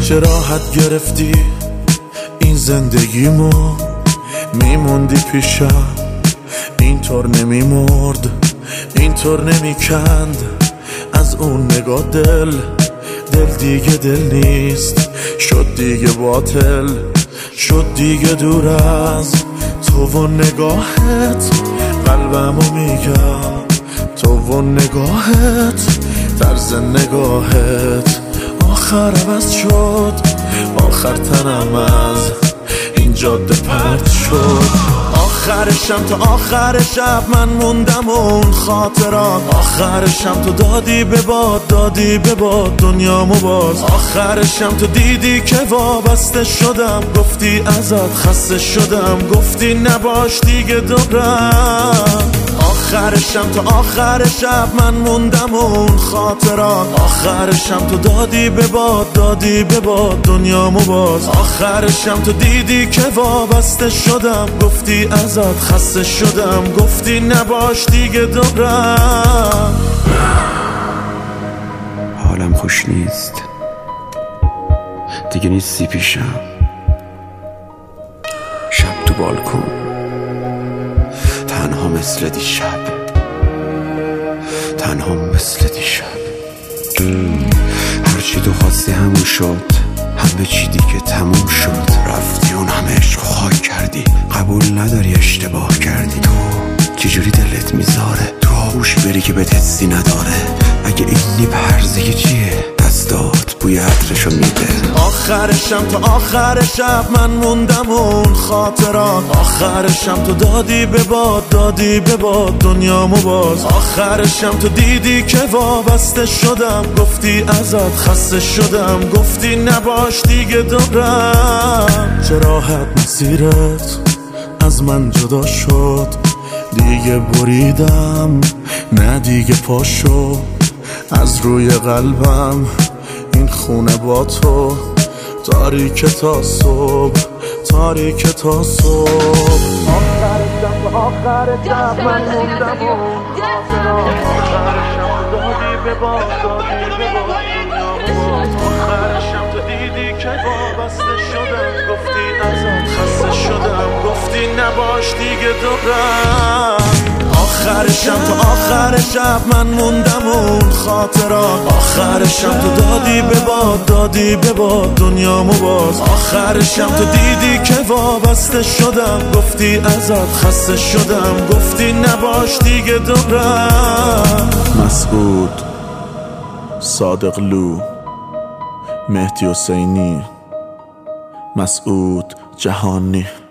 چه راحت گرفتی این زندگیمو، میموندی پیشم اینطور نمیمرد، اینطور نمیکند از اون نگاه دل دیگه دل نیست، شد دیگه باطل، شد دیگه دور از تو و نگاهت. قلبمو میگم تو و نگاهت، طرز نگاهت آخر عوض شد، آخر تنم از این جاده پرت شد. آخرشم تا آخر شب من موندم و اون خاطرات، آخرشم تو دادی به باد، دادی به باد دنیامو باز. آخرشم تو دیدی که وابسته شدم، گفتی ازت خسته شدم، گفتی نباش دیگه دورم. آخرشم تا آخر شب من موندم و اون خاطرات، آخرشم تو دادی به باد، دادی به باد دنیامو باز. آخرشم تو دیدی که وابسته شدم، گفتی ازت خسته شدم، گفتی نباش دیگه دورم. حالم خوش نیست دیگه، نیستی پیشم. شب تو بالکن تنها مثل دیشب، تنها مثل دیشب. هرچی تو خواستی همون شد، همه چی دیگه تموم شد. رفتی اون همه عشق خاک کردی، قبول نداری اشتباه کردی. تو چجوری دلت میذاره تو آغوشی بری که بهت حسی نداره؟ اگه اینی پرزه چیه دستات بوی عطرشو میده. آخرشم تا آخر شب من موندم و اون خاطرات، آخرشم تو دادی به باد، دادی به باد دنیامو باز. آخرشم تو دیدی که وابسته شدم، گفتی ازت خسته شدم، گفتی نباش دیگه دورم. چه راحت مسیرت از من جدا شد، دیگه بریدم نه دیگه پاشو از روی قلبم. این خونه با تو تاریک تا صبح، تاریک تا صبح. آخرشم تا آخر شب من موندم و آخرشم تو دادی به باد، دادی به باد. آخرشم تو دیدی که وابسته شدم، گفتی ازت خسته شدم، گفتی نباش دیگه دورم. آخرشم تا آخر شب من موندم و اون خاطرات، آخرشم تو دادی به باد، دادی به باد دنیامو باز. آخرشم تو دیدی که وابسته شدم، گفتی ازت خسته شدم، گفتی نباش دیگه دورم. مسعود، صادقلو، مهدی حسینی، مسعود جهانی.